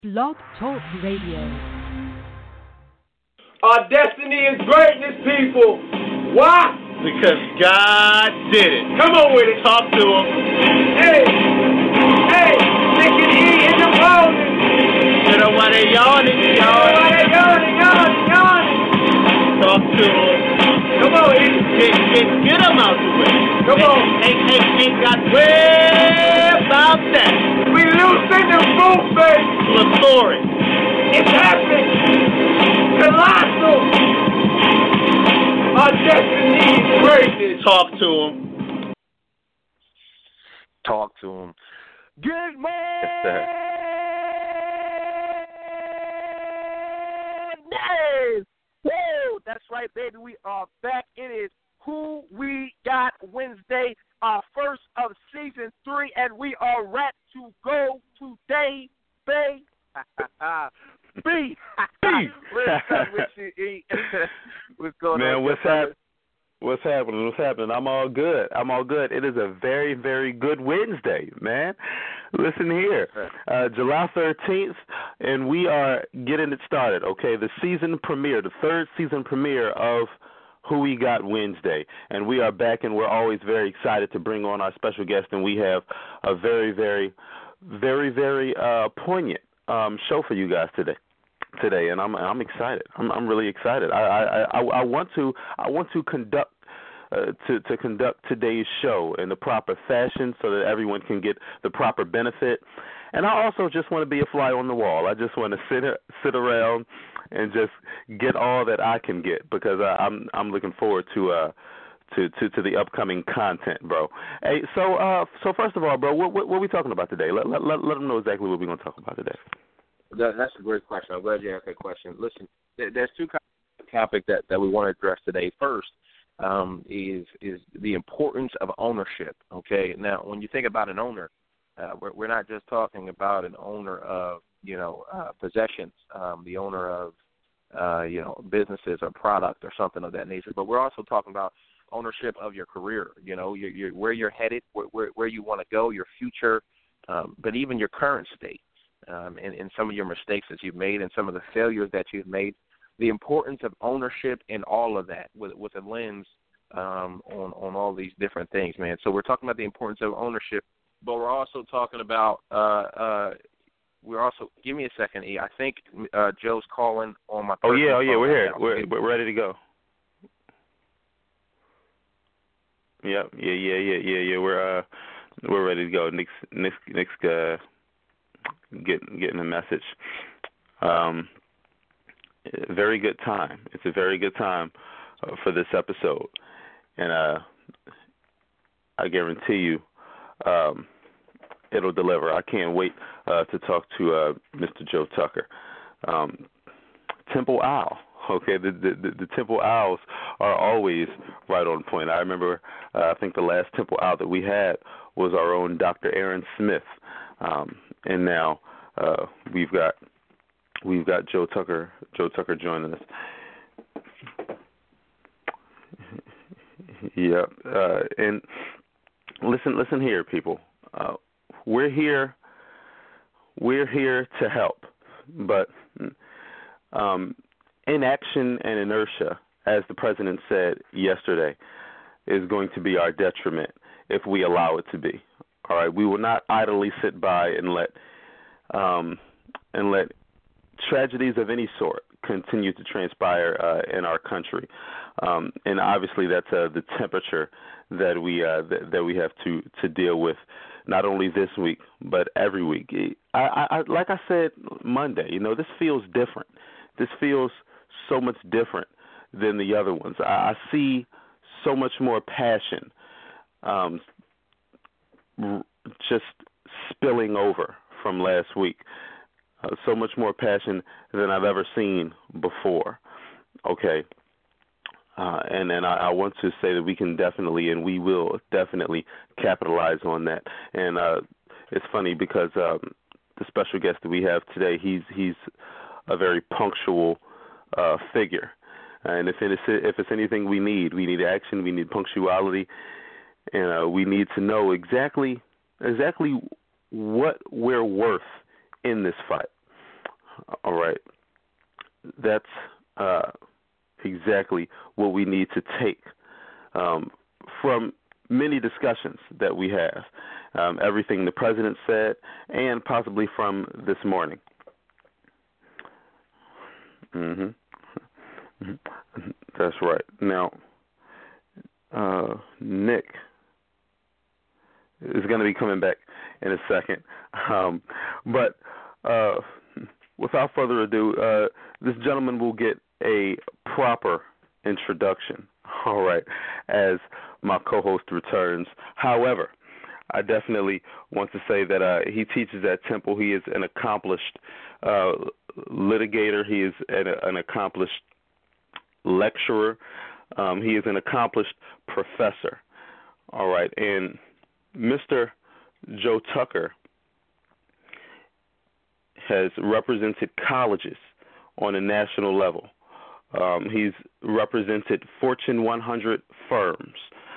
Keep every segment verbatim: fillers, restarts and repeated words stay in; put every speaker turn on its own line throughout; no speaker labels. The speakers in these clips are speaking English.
Blog Talk Radio.
Our destiny is greatness, people. Why?
Because God did it.
Come on with it.
Talk to him.
Hey, hey, Nick and E in the morning.
You know why they yawning,
You know
yawning.
why they yawning, yawning, yawning.
Talk to him.
Come on, E.
Get, get, get them out the way.
Come
they,
on.
They, they, they got way about that.
We loosen the boot, baby.
Plethoric.
It's happening. Colossal. Our destiny is greatness.
Talk to him.
Talk to him. Good morning.
Yes, sir.
Woo! That's right, baby. We are back. It is Who We Got Wednesday, our first of season three, and we are ready to go today, baby. B. What's up with you, E? What's going
Man,
on?
what's happening? What's happening? What's happening? I'm all good. I'm all good. It is a very, very good Wednesday, man. Listen here, uh, July thirteenth, and we are getting it started, okay? The season premiere, the third season premiere of Who We Got Wednesday, and we are back, and we're always very excited to bring on our special guest, and we have a very, very, very, very uh, poignant um, show for you guys today. Today, and I'm I'm excited. I'm I'm really excited. I I, I, I want to I want to conduct uh, to to conduct today's show in the proper fashion so that everyone can get the proper benefit. And I also just want to be a fly on the wall. I just want to sit sit around and just get all that I can get because I, I'm I'm looking forward to uh to, to, to the upcoming content, bro. Hey, so uh so first of all, bro, what what, what are we talking about today? Let let let, let them know exactly what we're going to talk about today.
That, that's a great question. I'm glad you asked that question. Listen, there, there's two kinds of topic that, that we want to address today. First um, is is the importance of ownership. Okay, now when you think about an owner, uh, we're, we're not just talking about an owner of you know uh, possessions, um, the owner of uh, you know businesses or product or something of that nature, but we're also talking about ownership of your career. You know, you're, you're, where you're headed, where where, where you want to go, your future, um, but even your current state. Um, and, and some of your mistakes that you've made and some of the failures that you've made, the importance of ownership in all of that with, with a lens um, on, on all these different things, man. So we're talking about the importance of ownership, but we're also talking about, uh, uh, we're also, give me a second, E. I think uh, Joe's calling on my
Oh, yeah, oh, yeah,
phone
we're here.
now.
We're, we're ready to go. Yep, yeah, yeah, yeah, yeah, yeah. We're uh, we're ready to go. Nick's, Nick's, Nick's uh, getting getting a message. Um, very good time. It's a very good time uh, for this episode, and uh, I guarantee you, um, it'll deliver. I can't wait uh, to talk to uh, Mister Joe Tucker, um, Temple Owl. Okay, the, the the Temple Owls are always right on point. I remember, uh, I think the last Temple Owl that we had was our own Doctor Aaron Smith, um, and now uh, we've got we've got Joe Tucker Joe Tucker joining us. Yep, uh, and listen listen here, people. Uh, we're here we're here to help, but. Um, Inaction and inertia, as the president said yesterday, is going to be our detriment if we allow it to be. All right, we will not idly sit by and let um, and let tragedies of any sort continue to transpire uh, in our country, um, and obviously that's uh, the temperature that we uh, that, that we have to, to deal with, not only this week but every week. I, I, like I said Monday, you know, this feels different. This feels so much different than the other ones. I, I see so much more passion um, r- just spilling over from last week. Uh, so much more passion than I've ever seen before. Okay. Uh, and and I, I want to say that we can definitely and we will definitely capitalize on that. And uh, it's funny because um, the special guest that we have today, he's he's a very punctual uh, figure. And if it's, if it's anything we need, we need action, we need punctuality, and uh, we need to know exactly exactly what we're worth in this fight. that's uh, exactly what we need to take um, from many discussions that we have, um, everything the president said, and possibly from this morning. Mm-hmm. Mm-hmm. That's right. Now, uh, Nick is going to be coming back in a second. Um, but uh, without further ado, uh, this gentleman will get a proper introduction, all right, as my co-host returns. However, I definitely want to say that uh, he teaches at Temple. He is an accomplished uh, litigator. He is an, an accomplished lecturer. Um, he is an accomplished professor, all right, and Mister Joe Tucker has represented colleges on a national level. Um, he's represented Fortune one hundred firms,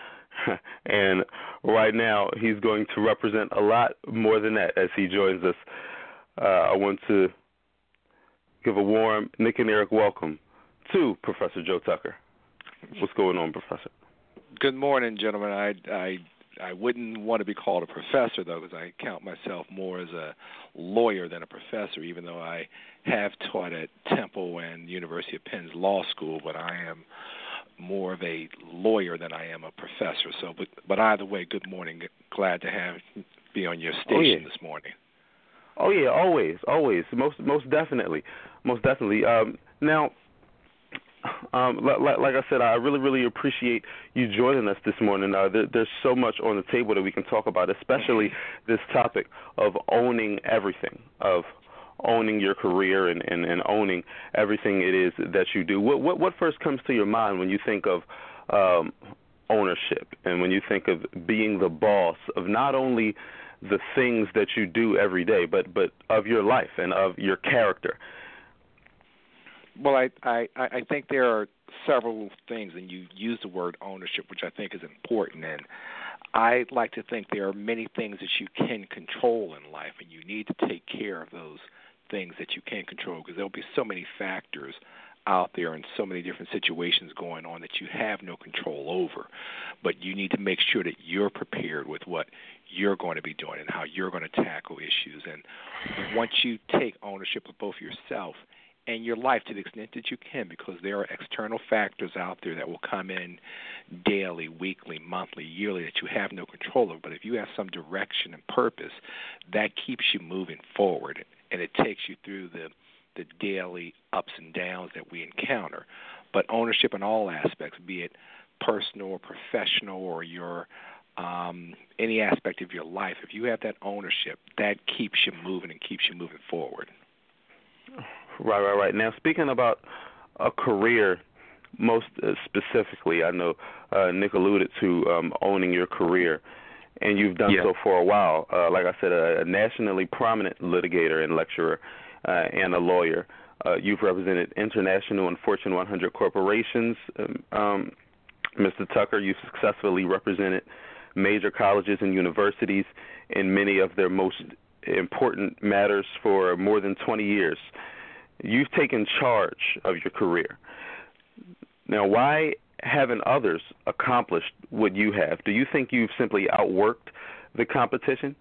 and right now he's going to represent a lot more than that as he joins us. Uh, I want to give a warm Nick and Eric welcome to Professor Joe Tucker. What's going on, Professor?
Good morning, gentlemen. I, I I wouldn't want to be called a professor, though, because I count myself more as a lawyer than a professor, even though I have taught at Temple and University of Penn's Law School, but I am more of a lawyer than I am a professor. So, but, but either way, good morning. Glad to have be on your station
oh, yeah.
this morning.
Oh, yeah, always, always, most most definitely, most definitely. Um, now, Um, like, like I said, I really, really appreciate you joining us this morning. Uh, there, there's so much on the table that we can talk about, especially this topic of owning everything, of owning your career and, and, and owning everything it is that you do. What, what, what first comes to your mind when you think of um, ownership and when you think of being the boss of not only the things that you do every day, but, but of your life and of your character?
Well, I, I, I think there are several things, and you use the word ownership, which I think is important. And I like to think there are many things that you can control in life, and you need to take care of those things that you can control, because there will be so many factors out there and so many different situations going on that you have no control over. But you need to make sure that you're prepared with what you're going to be doing and how you're going to tackle issues. And once you take ownership of both yourself and your life to the extent that you can, because there are external factors out there that will come in daily, weekly, monthly, yearly that you have no control of. But if you have some direction and purpose, that keeps you moving forward, and it takes you through the, the daily ups and downs that we encounter. But ownership in all aspects, be it personal or professional or your um, any aspect of your life, if you have that ownership, that keeps you moving and keeps you moving forward.
Right, right, right. Now, speaking about a career, most uh, specifically, I know uh, Nick alluded to um, owning your career, and you've done
yeah.
so for a while. Uh, like I said, a, a nationally prominent litigator and lecturer uh, and a lawyer. Uh, you've represented international and Fortune one hundred corporations. Um, Mister Tucker, you've successfully represented major colleges and universities in many of their most important matters for more than twenty years. You've taken charge of your career. Now, why haven't others accomplished what you have? Do you think you've simply outworked the competition?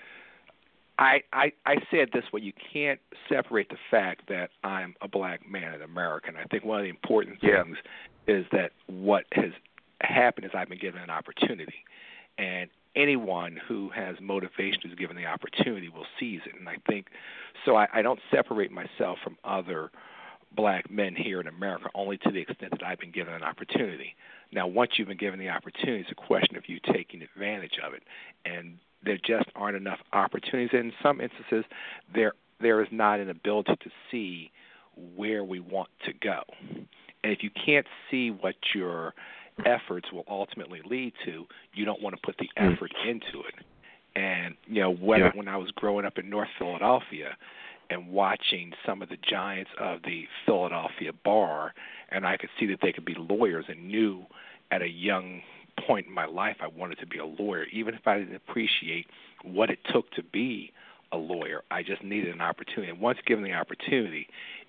I, I, I said this way, you can't separate the fact that I'm a black man in America. And I think one of the important things yeah. is that what has happened is I've been given an opportunity. And anyone who has motivation who's given the opportunity will seize it. And I think, so I, I don't separate myself from other black men here in America only to the extent that I've been given an opportunity. Now, once you've been given the opportunity, it's a question of you taking advantage of it. And there just aren't enough opportunities. And in some instances, there there is not an ability to see where we want to go. And if you can't see what your efforts will ultimately lead to, you don't want to put the effort into it. And, you know, when, yeah. when I was growing up in North Philadelphia and watching some of the giants of the Philadelphia bar, and I could see that they could be lawyers, and knew at a young point in my life I wanted to be a lawyer, even if I didn't appreciate what it took to be a lawyer. I just needed an opportunity. And once given the opportunity,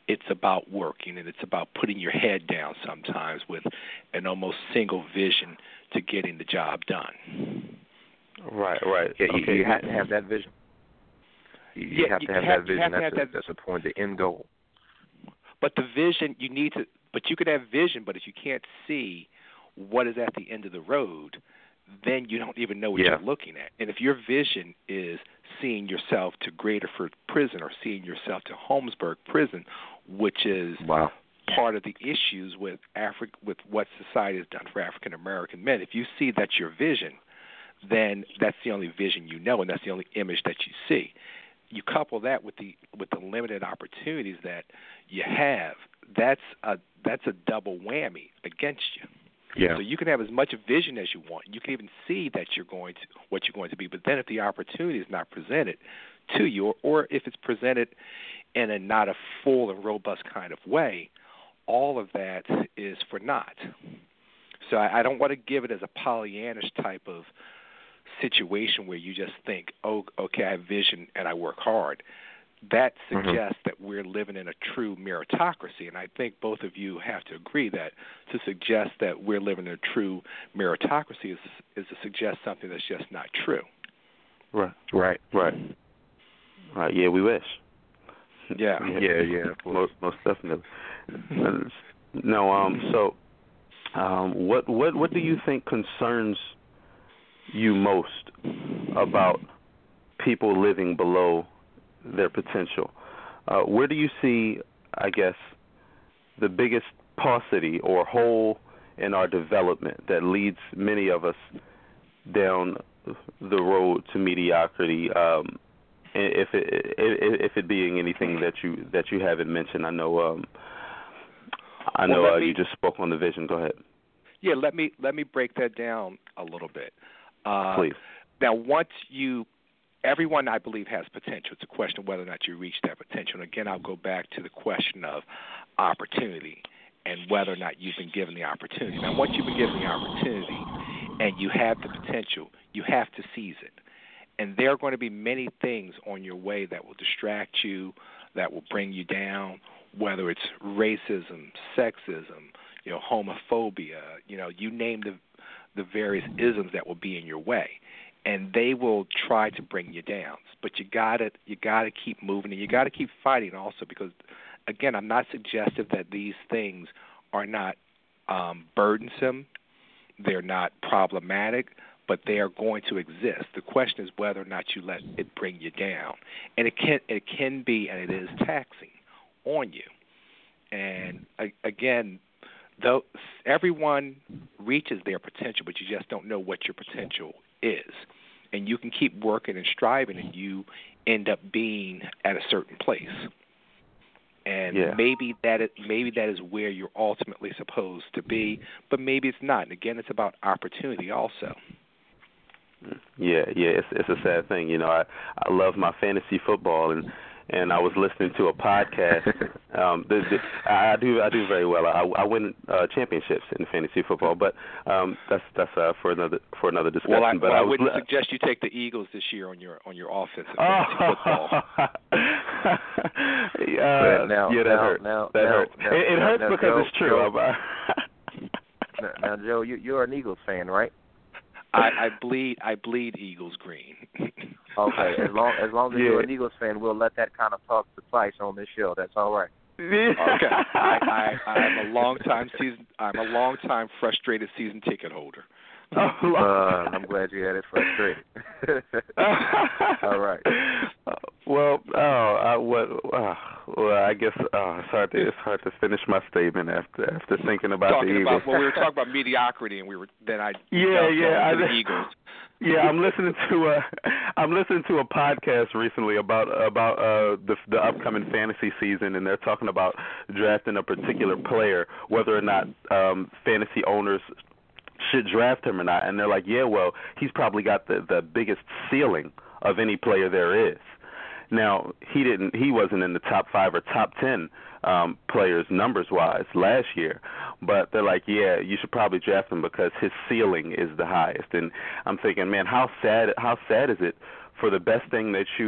it's about working, and it's about putting your head down sometimes with an almost single vision to getting the job done.
Right, right.
Yeah, you,
okay.
you have to have that vision. You, you
Yeah,
have to
you
have
have-
that vision.
you have to
That's,
have
the,
that-
that's the point, the end goal.
But the vision, you need to, but you could have vision, but if you can't see what is at the end of the road, then you don't even know what
Yeah.
you're looking at. And if your vision is seeing yourself to Graterford Prison or seeing yourself to Holmesburg Prison, which is
Wow.
part of the issues with Afri- with what society has done for African American men, if you see that's your vision, then that's the only vision you know, and that's the only image that you see. You couple that with the with the limited opportunities that you have, that's a that's a double whammy against you.
Yeah.
So you can have as much vision as you want. You can even see that you're going to what you're going to be. But then if the opportunity is not presented to you, or, or if it's presented in a not a full and robust kind of way, all of that is for naught. So I, I don't want to give it as a Pollyannish type of situation where you just think, oh, okay, I have vision and I work hard. That suggests mm-hmm. that we're living in a true meritocracy, and I think both of you have to agree that to suggest that we're living in a true meritocracy is, is to suggest something that's just not true.
Right,
right,
right, right. Yeah, we wish.
Yeah,
yeah, yeah.
Most, most definitely. No, um. So, um, what, what, what do you think concerns you most about people living below their potential? Uh, where do you see, I guess, the biggest paucity or hole in our development that leads many of us down the road to mediocrity? Um, if it if it being anything that you that you haven't mentioned, I know um, I know
well,
uh,
me,
you just spoke on the vision. Go ahead.
Yeah, let me let me break that down a little bit. Uh,
Please.
Now, once you Everyone, I believe, has potential. It's a question of whether or not you reach that potential. And again, I'll go back to the question of opportunity and whether or not you've been given the opportunity. Now, once you've been given the opportunity and you have the potential, you have to seize it. And there are going to be many things on your way that will distract you, that will bring you down, whether it's racism, sexism, you know, homophobia, you know, you name the the various isms that will be in your way. And they will try to bring you down, but you gotta you gotta keep moving, and you gotta keep fighting also. Because, again, I'm not suggestive that these things are not um, burdensome, they're not problematic, but they are going to exist. The question is whether or not you let it bring you down, and it can it can be, and it is taxing on you. And again, though everyone reaches their potential, but you just don't know what your potential is. And you can keep working and striving, and you end up being at a certain place. And
yeah.
maybe that is, maybe that is where you're ultimately supposed to be, but maybe it's not. And again, it's about opportunity also.
Yeah, yeah, it's it's a sad thing. You know, I I love my fantasy football, and and I was listening to a podcast. Um, the, the, I do I do very well. I, I win uh, championships in fantasy football, but um, that's that's uh, for another for another discussion.
Well, I,
but
well,
I,
I
was
wouldn't
li-
suggest you take the Eagles this year on your on your offensive
oh.
fantasy football.
uh,
now,
yeah, that
now,
hurt.
Now,
that
now,
hurt.
Now,
it it
now,
hurts
now,
because
Joe,
it's true.
Joe, now, now, Joe, you, you're an Eagles fan, right?
I, I bleed I bleed Eagles green.
Okay, as long as long as
yeah.
you're an Eagles fan, we'll let that kind of talk suffice on this show. That's all right.
Okay, I, I, I'm a long time season. I'm a long time frustrated season ticket holder.
uh, I'm glad you had it frustrated. All right.
Well, oh, I, what? Uh, well, I guess uh, it's hard to it's hard to finish my statement after after thinking about
talking
the Eagles.
About, well, we were talking about mediocrity, and we were then I
yeah yeah
to
I,
the Eagles.
Yeah, I'm listening to a I'm listening to a podcast recently about about uh, the the upcoming fantasy season, and they're talking about drafting a particular player, whether or not um, fantasy owners should draft him or not. And they're like, yeah, well, he's probably got the the biggest ceiling of any player there is. Now, he didn't he wasn't in the top five or top ten um, players numbers wise last year, but they're like, yeah, you should probably draft him because his ceiling is the highest. And I'm thinking, man, how sad how sad is it for the best thing that you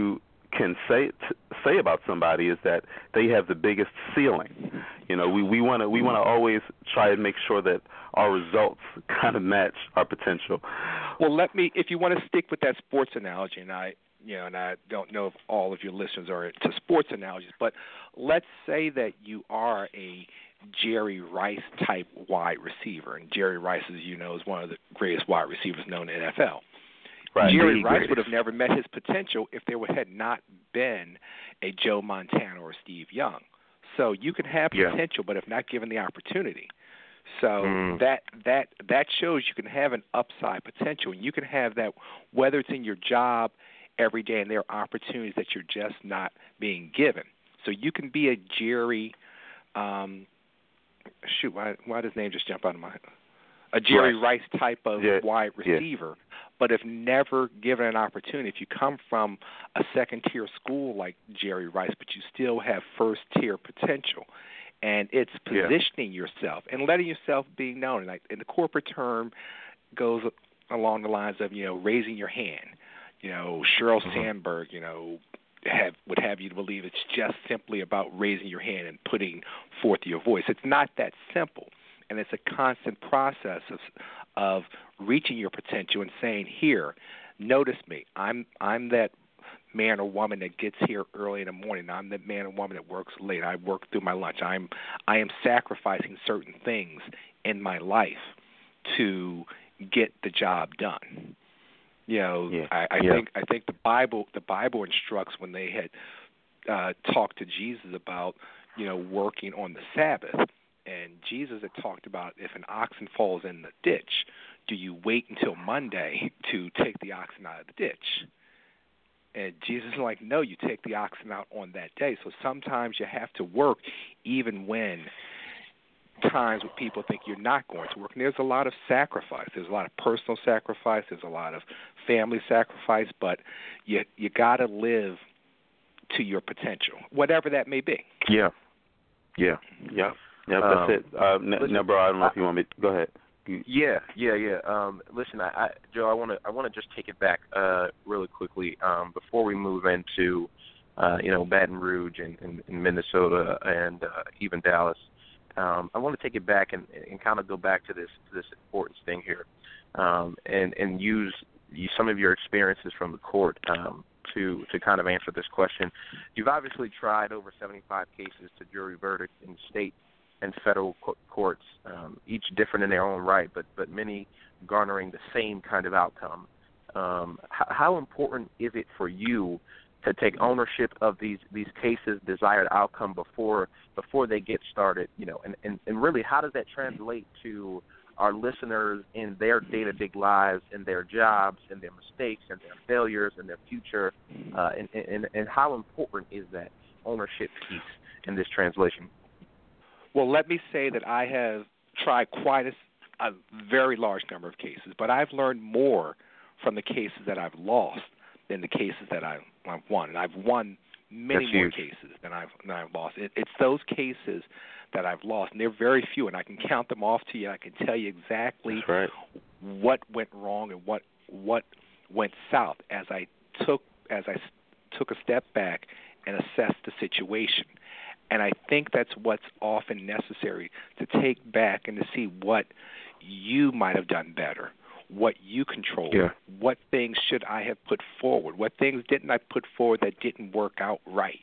can say say about somebody is that they have the biggest ceiling. You know, we we want to we want to always try and make sure that our results kind of match our potential.
Well, let me, if you want to stick with that sports analogy, and I, you know, and I don't know if all of your listeners are into sports analogies, but let's say that you are a Jerry Rice type wide receiver, and Jerry Rice, as you know, is one of the greatest wide receivers known in the N F L.
Right.
Jerry Rice would have never met his potential if there had not been a Joe Montana or a Steve Young. So you can have potential, yeah. but if not given the opportunity. So mm. that that that shows you can have an upside potential, and you can have that whether it's in your job every day, and there are opportunities that you're just not being given. So you can be a Jerry, um, shoot, why why does his name just jump out of my head? A Jerry right. Rice type of
yeah.
wide receiver. Yeah. But if never given an opportunity, if you come from a second-tier school like Jerry Rice, but you still have first-tier potential, and it's positioning yeah. yourself and letting yourself be known. Like, and the corporate term goes along the lines of, you know, raising your hand. You know, Sheryl mm-hmm. Sandberg, you know, have, would have you to believe it's just simply about raising your hand and putting forth your voice. It's not that simple, and it's a constant process of of reaching your potential and saying, here, notice me. I'm I'm that man or woman that gets here early in the morning. I'm that man or woman that works late. I work through my lunch. I'm I am sacrificing certain things in my life to get the job done. You know,
yeah.
I, I
yeah.
think I think the Bible the Bible instructs when they had uh, talked to Jesus about, you know, working on the Sabbath. And Jesus had talked about if an oxen falls in the ditch, do you wait until Monday to take the oxen out of the ditch? And Jesus is like, no, you take the oxen out on that day. So sometimes you have to work even when times when people think you're not going to work. And there's a lot of sacrifice. There's a lot of personal sacrifice. There's a lot of family sacrifice. But you you got to live to your potential, whatever that may be.
Yeah. Yeah.
Yeah. Yeah, that's
um,
it. Uh, listen, no, bro, I don't know I, if you want me to go ahead.
Yeah, yeah, yeah. Um, listen, I, I, Joe, I want to, I want to just take it back uh, really quickly um, before we move into, uh, you know, Baton Rouge and, and, and Minnesota and uh, even Dallas. Um, I want to take it back and, and kind of go back to this to this importance thing here, um, and and use, use some of your experiences from the court um, to to kind of answer this question. You've obviously tried over seventy-five cases to jury verdict in state and federal co- courts, um, each different in their own right, but, but many garnering the same kind of outcome. Um, h- how important is it for you to take ownership of these, these cases' desired outcome before before they get started? You know, and, and, and really, how does that translate to our listeners in their day-to-day lives, in their jobs, in their mistakes, and their failures, and their future? Uh, and, and, and how important is that ownership piece in this translation?
Well, let me say that I have tried quite a, a very large number of cases, but I've learned more from the cases that I've lost than the cases that I've, I've won. And I've won many
That's
more
huge.
cases than I've, than I've lost. It, it's those cases that I've lost, and they're very few, and I can count them off to you. I can tell you exactly
right.
what went wrong and what what went south as I took as I took a step back and assessed the situation. And I think that's what's often necessary, to take back and to see what you might have done better, what you controlled,
yeah.
what things should I have put forward, what things didn't I put forward that didn't work out right.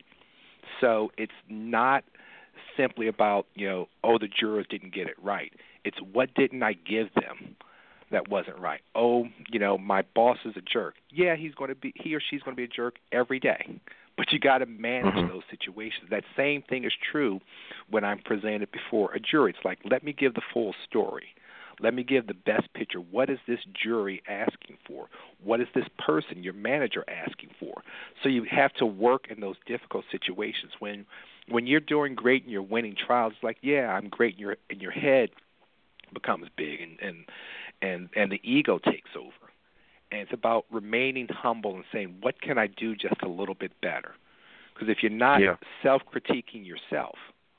So it's not simply about, you know, oh, the jurors didn't get it right. It's what didn't I give them that wasn't right. Oh, you know, my boss is a jerk. Yeah, he's going to be, he or she's going to be a jerk every day. But you got to manage mm-hmm. those situations. That same thing is true when I'm presented before a jury. It's like, let me give the full story. Let me give the best picture. What is this jury asking for? What is this person, your manager, asking for? So you have to work in those difficult situations. When when you're doing great and you're winning trials, it's like, yeah, I'm great, and your and your head becomes big, and and and, and the ego takes over. And it's about remaining humble and saying, what can I do just a little bit better? Because if you're not
yeah.
self-critiquing yourself,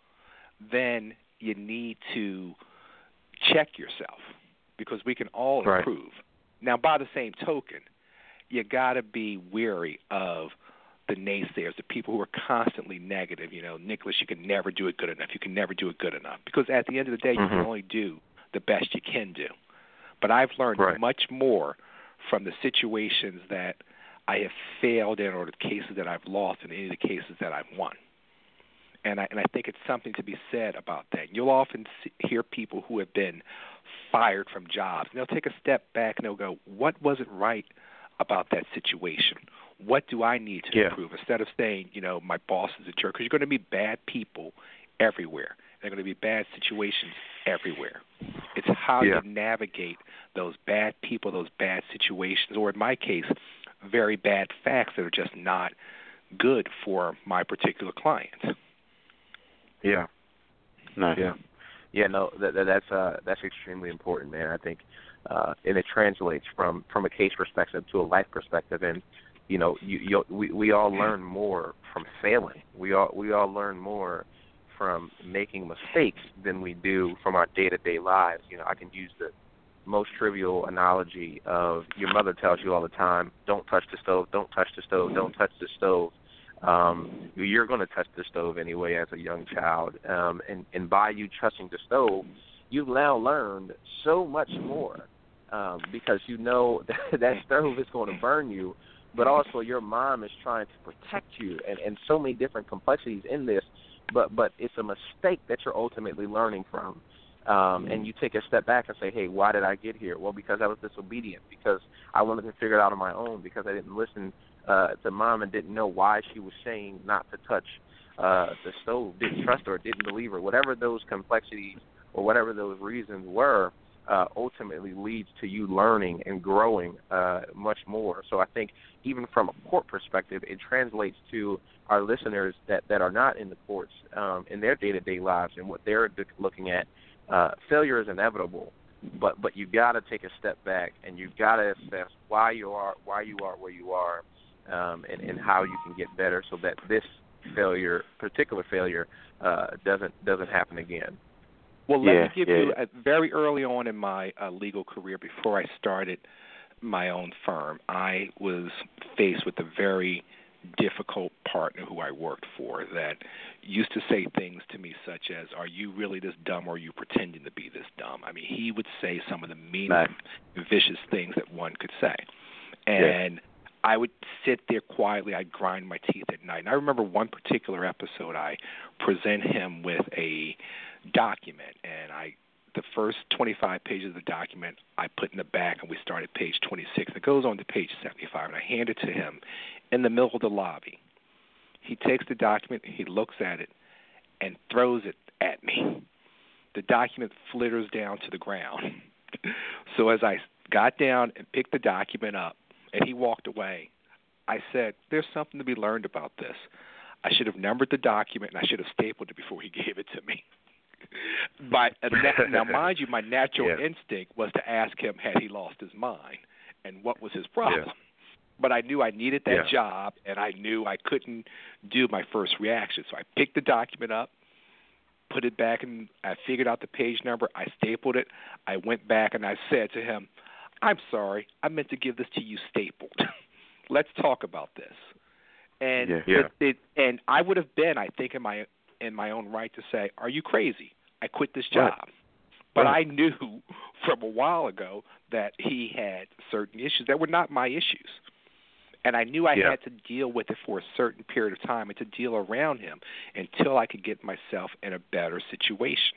then you need to check yourself, because we can all
right.
improve. Now, by the same token, you got to be wary of the naysayers, the people who are constantly negative. You know, Nicholas, you can never do it good enough. You can never do it good enough. Because at the end of the day,
mm-hmm.
you can only do the best you can do. But I've learned
right.
much more from the situations that I have failed in or the cases that I've lost than any of the cases that I've won. And I, and I think it's something to be said about that. You'll often see, hear people who have been fired from jobs, and they'll take a step back and they'll go, what wasn't right about that situation? What do I need to
yeah.
improve? Instead of saying, you know, my boss is a jerk, because you're going to be bad people everywhere. There are going to be bad situations everywhere. It's how
yeah.
you navigate those bad people, those bad situations, or in my case, very bad facts that are just not good for my particular client.
Yeah.
Nice.
Yeah. Yeah, no, that, that, that's uh, that's extremely important, man. I think, uh, and it translates from, from a case perspective to a life perspective. And you know, you, you, we we all learn more from failing. We all we all learn more from making mistakes than we do from our day-to-day lives. You know, I can use the most trivial analogy of your mother tells you all the time, "Don't touch the stove, don't touch the stove, don't touch the stove." Um, you're going to touch the stove anyway as a young child, um, and, and by you touching the stove, you've now learned so much more um, because you know that, that stove is going to burn you, but also your mom is trying to protect you, and, and so many different complexities in this, but, but it's a mistake that you're ultimately learning from. Um, and you take a step back and say, hey, why did I get here? Well, because I was disobedient, because I wanted to figure it out on my own, because I didn't listen uh, to mom and didn't know why she was saying not to touch uh, the stove, didn't trust her, didn't believe her. Whatever those complexities or whatever those reasons were, uh, ultimately leads to you learning and growing uh, much more. So I think even from a court perspective, it translates to our listeners that, that are not in the courts um, in their day-to-day lives and what they're looking at. Uh, failure is inevitable, but but you've got to take a step back and you've got to assess why you are why you are where you are, um, and, and how you can get better so that this failure, particular failure, uh, doesn't doesn't happen again.
Well, let
yeah,
me give
yeah,
you
yeah.
a, very early on in my uh, legal career, before I started my own firm, I was faced with a very difficult partner who I worked for that used to say things to me such as, are you really this dumb or are you pretending to be this dumb? I mean, he would say some of the mean,
nice.
vicious things that one could say. And yeah. I would sit there quietly. I'd grind my teeth at night. And I remember one particular episode, I present him with a document, and I the first twenty-five pages of the document I put in the back, and we start at page twenty-six. It goes on to page seventy-five, and I hand it to him in the middle of the lobby. He takes the document, he looks at it, and throws it at me. The document flitters down to the ground. So as I got down and picked the document up, and he walked away, I said, there's something to be learned about this. I should have numbered the document, and I should have stapled it before he gave it to me. But now, mind you, my natural
yeah.
instinct was to ask him, had he lost his mind, and what was his problem?
Yeah.
But I knew I needed that
yeah.
job, and I knew I couldn't do my first reaction. So I picked the document up, put it back, and I figured out the page number. I stapled it. I went back, and I said to him, I'm sorry. I meant to give this to you stapled. Let's talk about this. And
yeah.
Yeah.
It, it, and I would have been, I think, in my in my own right to say, are you crazy? I quit this job.
Right.
But
right.
I knew from a while ago that he had certain issues that were not my issues. And I knew I
yeah.
had to deal with it for a certain period of time and to deal around him until I could get myself in a better situation.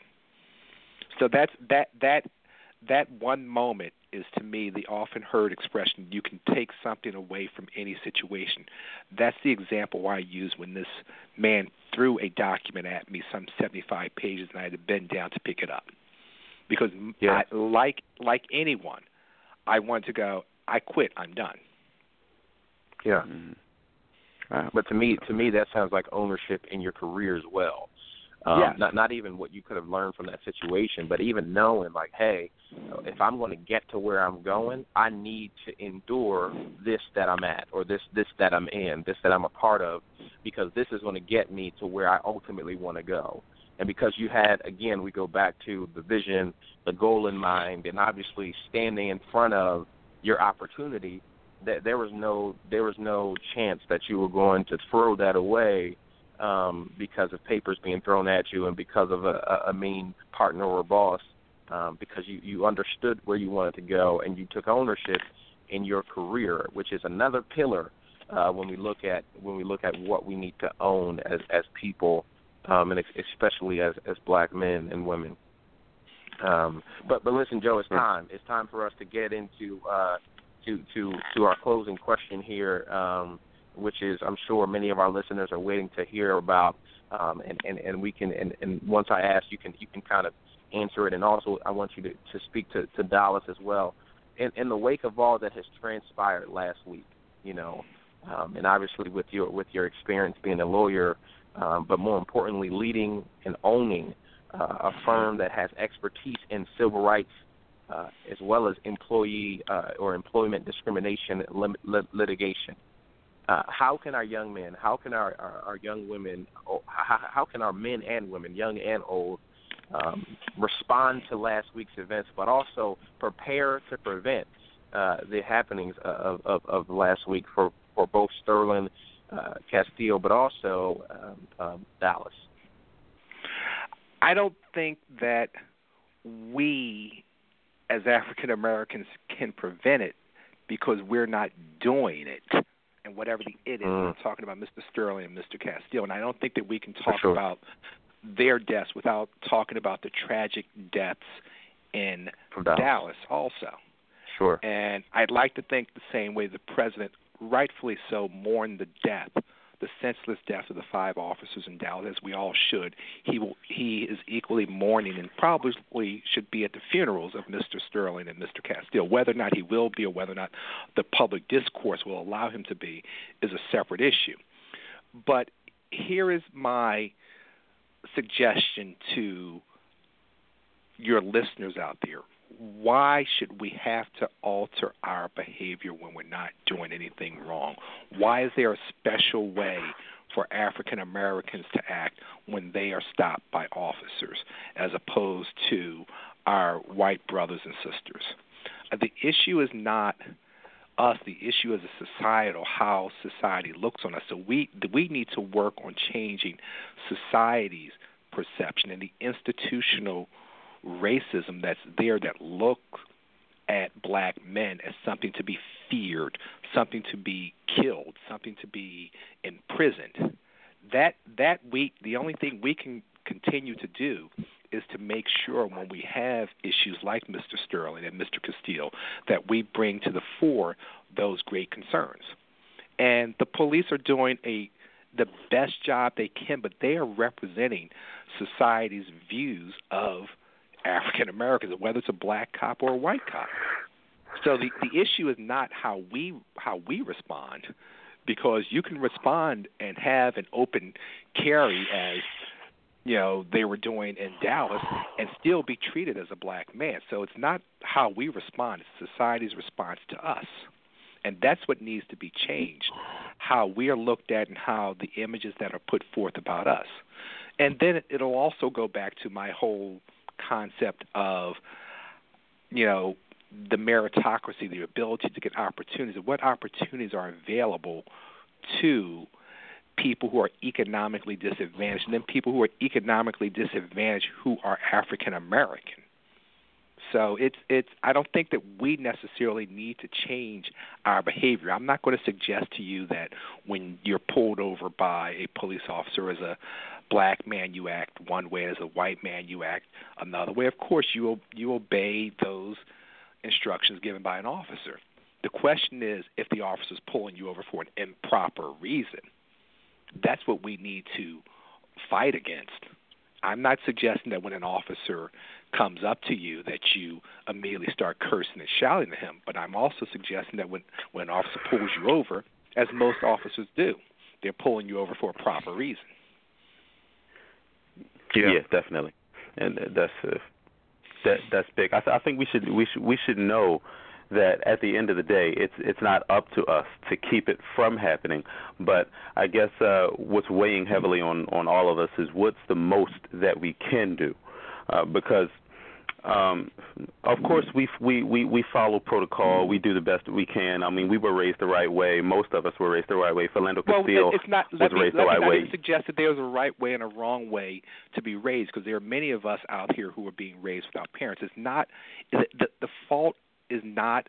So that's that that that one moment is, to me, the often heard expression, you can take something away from any situation. That's the example I use when this man threw a document at me, some seventy-five pages, and I had to bend down to pick it up. Because
yeah.
I, like like anyone, I wanted to go, I quit, I'm done.
Yeah.
Mm-hmm. Wow.
But to me, to me, that sounds like ownership in your career as well. Um,
yes.
Not not even what you could have learned from that situation, but even knowing, like, hey, if I'm going to get to where I'm going, I need to endure this that I'm at, or this this that I'm in, this that I'm a part of, because this is going to get me to where I ultimately want to go. And because you had, again, we go back to the vision, the goal in mind, and obviously standing in front of your opportunity, that there was no there was no chance that you were going to throw that away um, because of papers being thrown at you and because of a, a mean partner or boss, um, because you, you understood where you wanted to go and you took ownership in your career, which is another pillar uh, when we look at when we look at what we need to own as as people, um, and especially as as black men and women. Um, but but listen, Joe, it's time. It's time for us to get into uh, to to to our closing question here, um, which is I'm sure many of our listeners are waiting to hear about, um, and, and, and we can and, and once I ask, you can you can kind of answer it, and also I want you to, to speak to, to Dallas as well. In, in the wake of all that has transpired last week, you know, um, and obviously with your with your experience being a lawyer, um, but more importantly, leading and owning uh, a firm that has expertise in civil rights uh, as well as employee uh, or employment discrimination lim- lit- litigation. Uh, how can our young men, how can our, our, our young women, how, how can our men and women, young and old, Um, respond to last week's events, but also prepare to prevent uh, the happenings of, of, of last week for, for both Sterling uh, Castillo, but also um, um, Dallas?
I don't think that we, as African Americans, can prevent it because we're not doing it. And whatever the it is, mm. we're talking about Mister Sterling and Mister Castillo, and I don't think that we can talk
sure.
about their deaths without talking about the tragic deaths in
Dallas.
Dallas also.
Sure.
And I'd like to think the same way the president, rightfully so, mourned the death, the senseless death of the five officers in Dallas, as we all should. He will, he is equally mourning and probably should be at the funerals of Mister Sterling and Mister Castillo. Whether or not he will be or whether or not the public discourse will allow him to be is a separate issue. But here is my suggestion to your listeners out there. Why should we have to alter our behavior when we're not doing anything wrong? Why is there a special way for African Americans to act when they are stopped by officers as opposed to our white brothers and sisters? Uh, the issue is not us. The issue is a societal, how society looks on us. So we we need to work on changing society's perception and the institutional racism that's there that looks at black men as something to be feared, something to be killed, something to be imprisoned. That that we the only thing we can continue to do is to make sure when we have issues like Mister Sterling and Mister Castillo that we bring to the fore those great concerns. And the police are doing a the best job they can, but they are representing society's views of African Americans, whether it's a black cop or a white cop. So the, the issue is not how we how we respond, because you can respond and have an open carry as you know they were doing in Dallas and still be treated as a black man. So it's not how we respond; it's society's response to us, and that's what needs to be changed. How we are looked at and how the images that are put forth about us, and then it'll also go back to my whole concept of you know. the meritocracy, the ability to get opportunities, what opportunities are available to people who are economically disadvantaged, and then people who are economically disadvantaged who are African American. So it's it's. I don't think that we necessarily need to change our behavior. I'm not going to suggest to you that when you're pulled over by a police officer as a black man you act one way, as a white man you act another way. Of course, you you obey those instructions given by an officer. The question is, if the officer's pulling you over for an improper reason, that's what we need to fight against. I'm not suggesting that when an officer comes up to you that you immediately start cursing and shouting at him, but I'm also suggesting that when, when an officer pulls you over, as most officers do, they're pulling you over for a proper reason.
Yeah, yeah definitely. And that's uh, That that's big. I, th- I think we should we should we should know that at the end of the day, it's it's not up to us to keep it from happening. But I guess uh, what's weighing heavily on, on all of us is what's the most that we can do, uh, because Um, of course, we we we we follow protocol. We do the best that we can. I mean, we were raised the right way. Most of us were raised the right way. Philando Castile
well, it's not,
was
let me,
raised
let
the right
me not
way.
even suggest that there's a right way and a wrong way to be raised, because there are many of us out here who are being raised without parents. It's not the the fault is not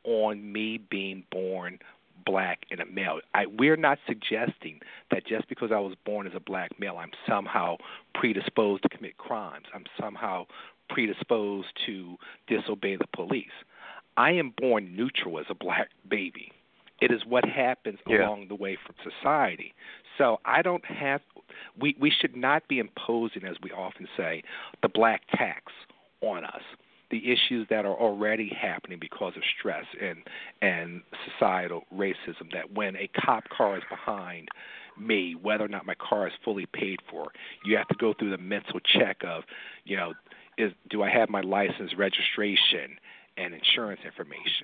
on me being born black and a male. I, we're not suggesting that just because I was born as a black male, I'm somehow predisposed to commit crimes. I'm somehow predisposed to disobey the police. I am born neutral as a black baby. It is what happens
yeah.
along the way from society. So I don't have we, we should not be imposing, as we often say, the black tax on us. The issues that are already happening because of stress and and societal racism, that when a cop car is behind me, whether or not my car is fully paid for, you have to go through the mental check of, you know, is do I have my license, registration, and insurance information?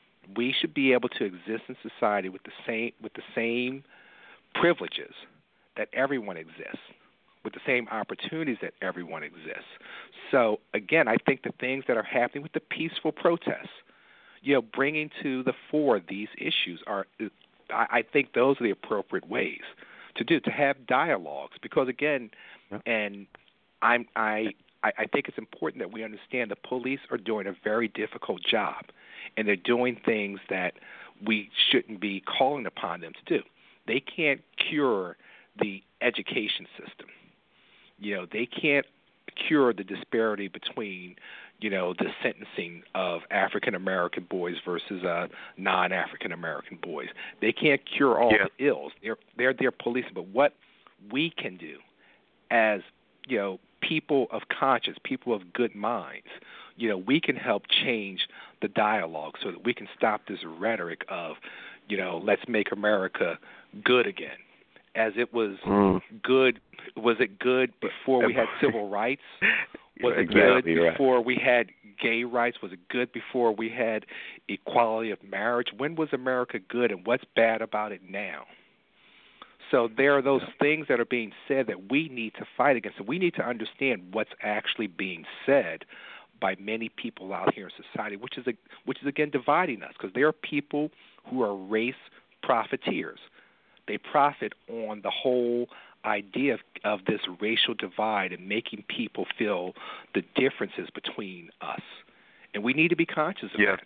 We should be able to exist in society with the same with the same privileges that everyone exists, with the same opportunities that everyone exists. So, again, I think the things that are happening with the peaceful protests, you know, bringing to the fore these issues are, I, I think those are the appropriate ways to do, to have dialogues. Because, again, yeah. and I'm, I, I think it's important that we understand the police are doing a very difficult job, and they're doing things that we shouldn't be calling upon them to do. They can't cure the education system. You know, they can't cure the disparity between, you know, the sentencing of African-American boys versus uh, non-African-American boys. They can't cure all
yeah.
the ills. They're, they're their police. But what we can do as, you know, people of conscience, people of good minds, you know, we can help change the dialogue so that we can stop this rhetoric of, you know, let's make America good again. As it was
mm.
good, was it good before we had civil rights? Was it
exactly
good
right.
before we had gay rights? Was it good before we had equality of marriage? When was America good, and what's bad about it now? So there are those yeah. things that are being said that we need to fight against. So we need to understand what's actually being said by many people out here in society, which is a, which is again dividing us, because there are people who are race profiteers. They profit on the whole idea of, of this racial divide and making people feel the differences between us. And we need to be conscious of
yeah.
that.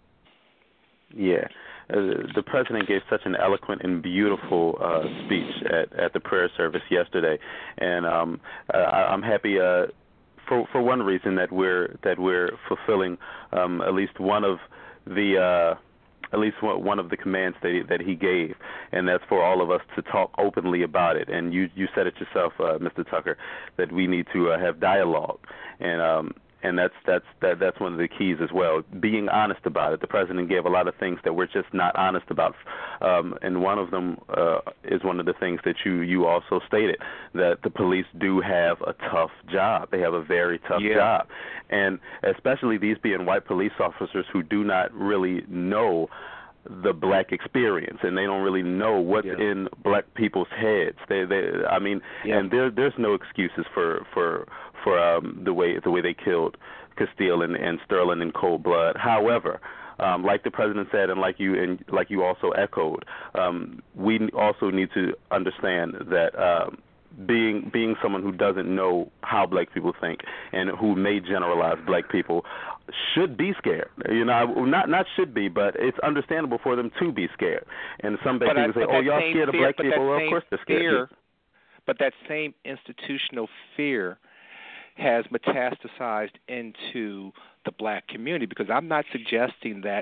Yeah. Uh, the president gave such an eloquent and beautiful uh, speech at, at the prayer service yesterday. And um, uh, I'm happy uh, for for one reason that we're that we're fulfilling um, at least one of the uh, at least one of the commands that he, that he gave, and that's for all of us to talk openly about it. And you, you said it yourself, uh, Mister Tucker, that we need to uh, have dialogue, and um, and that's that's that, that's one of the keys as well. Being honest about it. The president gave a lot of things that we're just not honest about, um, and one of them uh, is one of the things that you you also stated, that the police do have a tough job. They have a very tough
yeah.
job, and especially these being white police officers who do not really know the black experience, and they don't really know what's
yeah.
in black people's heads. They, they, I mean,
yeah.
and there, there's no excuses for for for um, the way the way they killed Castile and, and Sterling in cold blood. However, um, like the president said, and like you and like you also echoed, um, we also need to understand that. Um, Being being someone who doesn't know how black people think and who may generalize black people should be scared. You know, not not should be, but it's understandable for them to be scared. And some black people say, "Oh, y'all scared of
fear,
black people?" Well, of course they're scared.
Fear, but that same institutional fear has metastasized into the black community, because I'm not suggesting that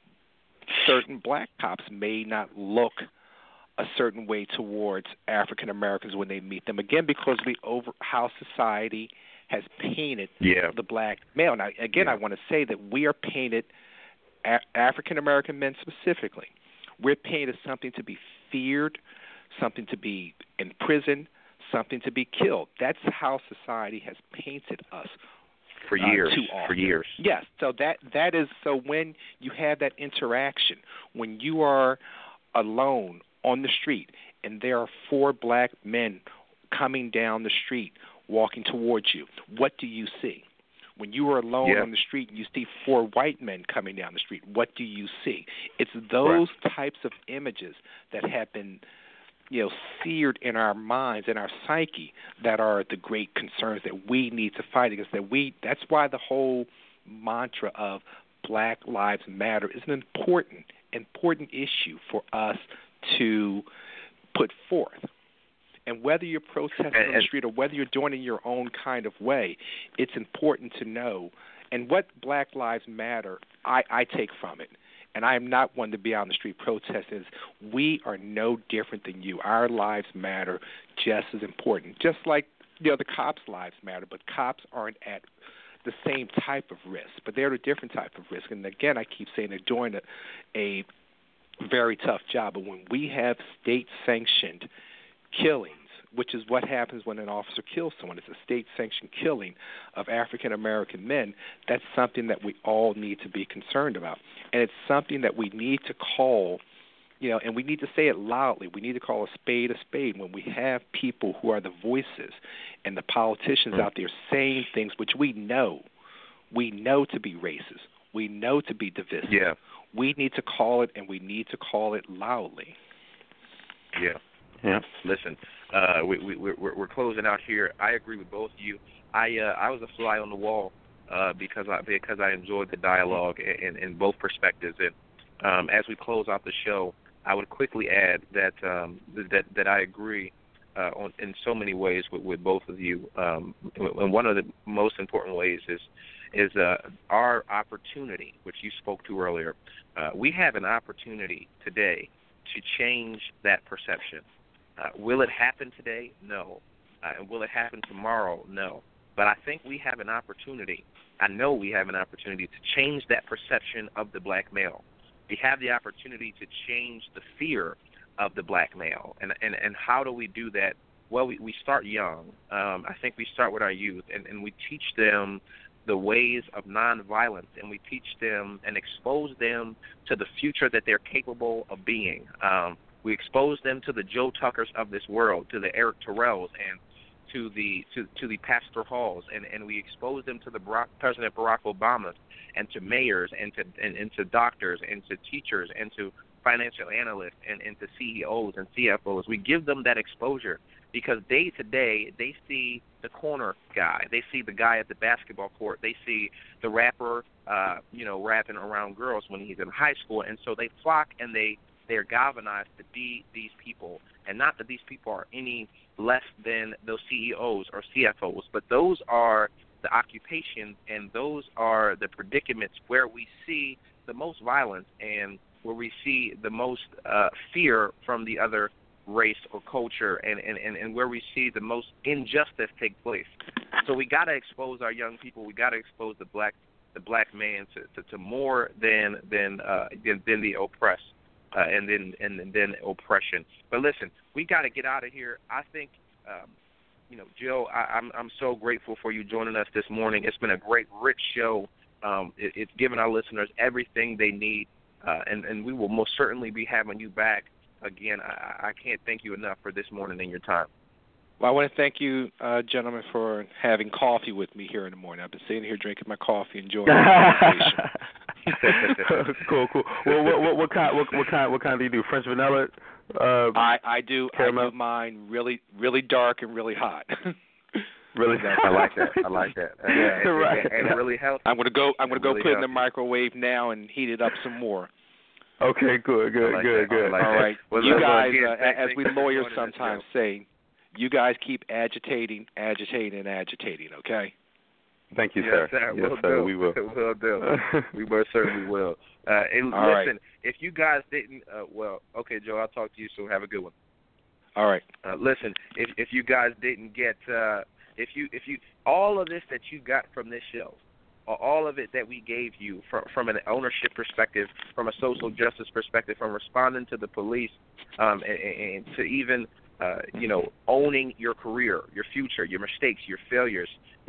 certain black cops may not look a certain way towards African Americans when they meet them. Again, because we over how society has painted
yeah.
the black male. Now, again,
yeah.
I want to say that we are painted, a- African American men specifically, we're painted as something to be feared, something to be imprisoned, something to be killed. That's how society has painted us.
For years,
uh, too often.
for years.
Yes, so that that is so when you have that interaction, when you are alone on the street, and there are four black men coming down the street, walking towards you, what do you see? When you are alone
yeah.
on the street and you see four white men coming down the street, what do you see? It's those right. types of images that have been, you know, seared in our minds, in our psyche, that are the great concerns that we need to fight against. That we. That's why the whole mantra of Black Lives Matter is an important, important issue for us to put forth. And whether you're protesting on the street or whether you're doing it in your own kind of way, it's important to know. And what Black Lives Matter, I, I take from it, and I am not one to be out on the street protesting, is we are no different than you. Our lives matter just as important. Just like, you know, the cops' lives matter, but cops aren't at the same type of risk, but they're a different type of risk. And again, I keep saying they're doing a, a very tough job. But when we have state-sanctioned killings, which is what happens when an officer kills someone, it's a state-sanctioned killing of African-American men, that's something that we all need to be concerned about. And it's something that we need to call, you know, and we need to say it loudly. We need to call a spade a spade when we have people who are the voices and the politicians mm-hmm. out there saying things which we know, we know to be racist, we know to be divisive.
Yeah.
We need to call it, and we need to call it loudly.
Yeah. Yeah. Listen, uh, we, we, we're, we're closing out here. I agree with both of you. I uh, I was a fly on the wall uh, because I because I enjoyed the dialogue in, in both perspectives. And um, as we close out the show, I would quickly add that um, that that I agree uh, on in so many ways with, with both of you. Um, and one of the most important ways is is uh, our opportunity, which you spoke to earlier. Uh, we have an opportunity today to change that perception. Uh, will it happen today? No. Uh, and will it happen tomorrow? No. But I think we have an opportunity. I know we have an opportunity to change that perception of the black male. We have the opportunity to change the fear of the black male. And and, and how do we do that? Well, we, we start young. Um, I think we start with our youth, and, and we teach them the ways of nonviolence, and we teach them and expose them to the future that they're capable of being. Um, we expose them to the Joe Tuckers of this world, to the Eric Terrells, and to the to, to the Pastor Halls, and, and we expose them to the Barack, President Barack Obama, and to mayors, and to and, and to doctors, and to teachers, and to financial analysts, and, and to C E Os and C F Os. We give them that exposure because day to day they see the corner guy, they see the guy at the basketball court, they see the rapper, uh, you know, rapping around girls when he's in high school, and so they flock and they they're galvanized to be these people, and not that these people are any less than those C E Os or C F Os, but those are the occupations and those are the predicaments where we see the most violence and where we see the most uh, fear from the other race or culture, and, and, and, and where we see the most injustice take place. So we got to expose our young people. We got to expose the black the black man to, to, to more than than, uh, than than the oppressed uh, and then and, and then oppression. But listen, we got to get out of here. I think, um, you know, Joe, I, I'm I'm so grateful for you joining us this morning. It's been a great, rich show. Um, it, it's given our listeners everything they need, uh, and and we will most certainly be having you back. Again, I, I can't thank you enough for this morning and your time.
Well, I want to thank you, uh, gentlemen, for having coffee with me here in the morning. I've been sitting here drinking my coffee, enjoying the conversation.
Cool, cool. Well, what, what, what kind? What, what kind? What kind do you do? French vanilla? Uh,
I, I do. Caramel? I do mine really, really dark and really hot.
Really,
I like that. I like that. Uh, yeah, and,
right.
and, and it really helps.
I'm gonna go. I'm gonna go
really
put it in the
helps.
microwave now and heat it up some more.
Okay, good, good,
like
good,
that.
good.
Like
All right,
well,
you
look,
guys,
again,
uh,
thank,
as
thank
we
you for
lawyers
joining us,
sometimes
Joe.
say, you guys keep agitating, agitating, and agitating. Okay.
Thank you,
yes,
sir.
sir.
Yes,
We'll
sir.
do.
We will.
We'll do. We most certainly will. Uh, and
All
listen,
right.
if you guys didn't, uh, well, okay, Joe, I'll talk to you soon. Have a good one.
All right.
Uh, listen, if if you guys didn't get, uh, if you if you all of this that you got from this show, or all of it that we gave you from from an ownership perspective, from a social justice perspective, from responding to the police, um, and, and to even uh, you know owning your career, your future, your mistakes, your failures,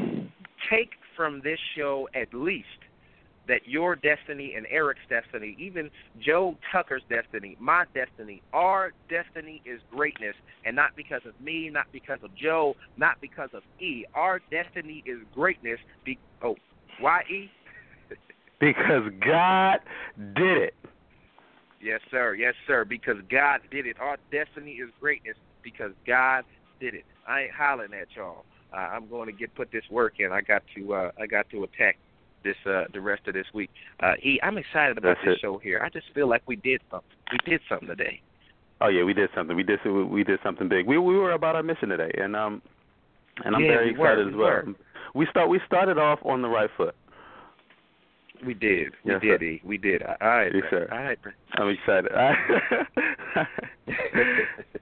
take from this show at least that your destiny and Eric's destiny, even Joe Tucker's destiny, my destiny, our destiny is greatness, and not because of me, not because of Joe, not because of E. Our destiny is greatness. Be- oh, Why E?
Because God did it.
Yes, sir. Yes, sir. Because God did it. Our destiny is greatness because God did it. I ain't hollering at y'all. Uh, I'm going to get put this work in. I got to. Uh, I got to attack this uh, the rest of this week. Uh, E, I'm excited about
That's
this
it.
show here. I just feel like we did something. We did something today.
Oh yeah, we did something. We did. We did something big. We we were about our mission today, and um, and I'm
yeah,
very
we were,
excited
we
as well.
Were.
We start. We started off on the right foot.
We did. We
Yes,
did,
sir.
E. We did. All right.
Yes, sir.
All right.
I'm excited.